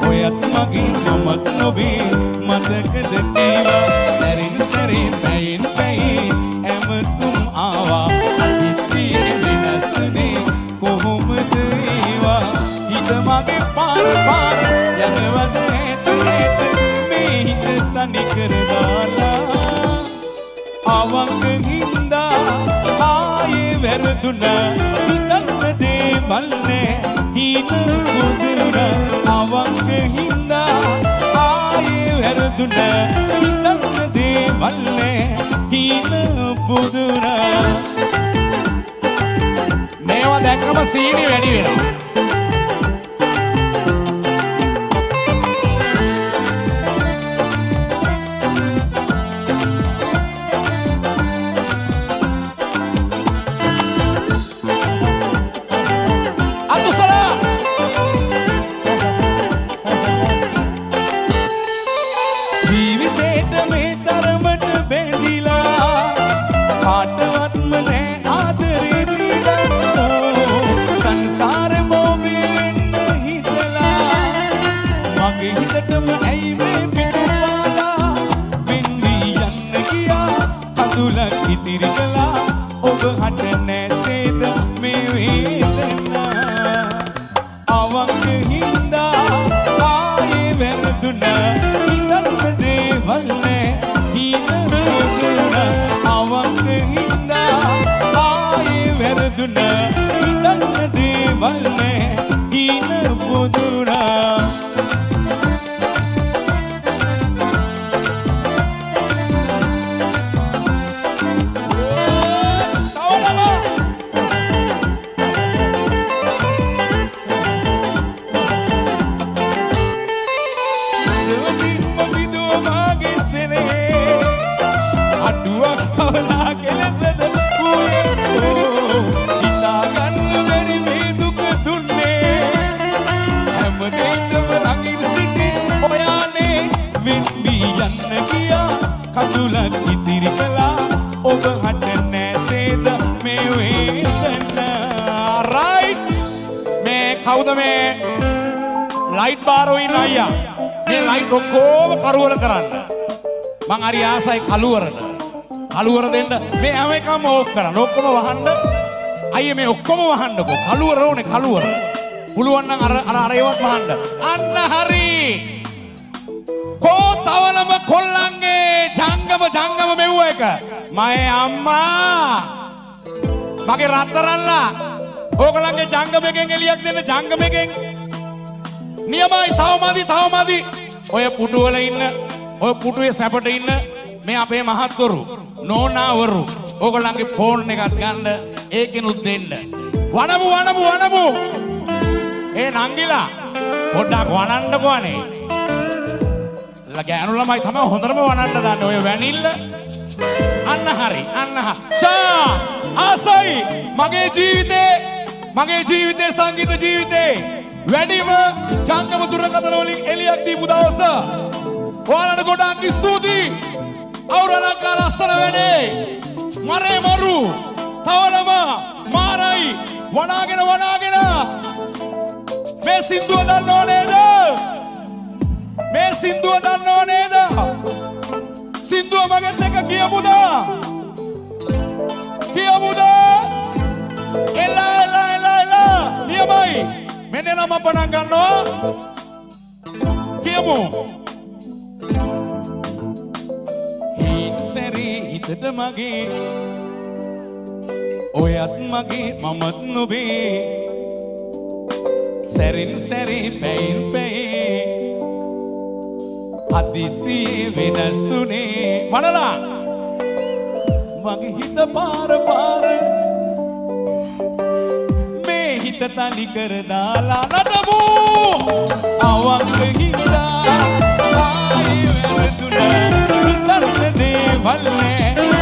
ඔයත් මගේ මමත් නොබේ මතකද කීවා සැරින් සැරේ පැයෙන් පැයේ ඇමතුම් ආවා කිසිේ වෙනස්නේ කොහොමද ඒවා හිත මගේ පාර යනවද ඇත මේ හිත තනි කර දාලා අවංක හින්දා ආයේ වැරදුනා හිතන්න දේවල් නෑ හිත පුදුනා අවංක හින්දා ආයේ වැරදුනා හිතන්න දේවල් නෑ හිත පුදුනා මේවා දැක්කම සීනි වැඩි වෙනවා හරි ආසයි කලුවරට කලුවර දෙන්න මේ හැම එකම ඕෆ් කරන්න ඔක්කොම වහන්න අයියේ මේ ඔක්කොම වහන්නකෝ කලුවර ඕනේ කලුවර පුළුවන් නම් අර ඒවත් වහන්න අන්න හරි කෝ තවලම කොල්ලන්ගේ ජංගම මෙව්ව එක මගේ අම්මා මගේ රත්තරන්ලා ඕගලන්ගේ ජංගමයෙන් එලියක් දෙන්න ජංගමයෙන් නියමයි තවමදි ඔය පුටු වල ඉන්න ඔය පුටුවේ සැපට ඉන්න මේ අපේ මහත්වරු නෝනාවරු ඕගොල්ලන්ගේ ෆෝන් එකක් ගන්න ඒකෙනුත් දෙන්න වනමු ඒ නංගිලා පොඩ්ඩක් වනන්නකෝ අනේ ගෑනු ළමයි තමයි හොඳටම වනන්න දන්නේ ඔය වැනිල්ල අන්න හරි ෂා ආසයි මගේ ජීවිතේ සංගීත ජීවිතේ වැඩිම ජංගම දුරකථන වලින් එලියක් දීපු දවස ඔයාලට ගොඩාක් ස්තුතියි අවුරණක් ලස්සන වැඩේ මරේ මරු තවලම මාරයි වනාගෙන මේ සින්දුව දන්නව නේද සින්දුව මගෙත් එක කියමුද එලා නියමයි මෙන්න නම් අප පටන් ගන්නවා කියමු හිතට මගේ ඔයත් මගේ මමත් නොබේ සැරින් සැරේ පැයෙන් පැයේ හදිසියේ වෙනසුනේ මනලා මගේ හිත පාර මේ හිත තනි කර දාලා නටමු අවංක හින්දා ආයේ වැරදුනා හිතන්න දේවල් නෑ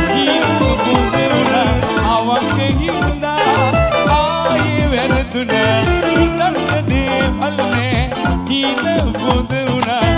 අවංක හින්දා ආයේ වැරදුනා හිතන්න දේවල් නෑ හිත පොදුනා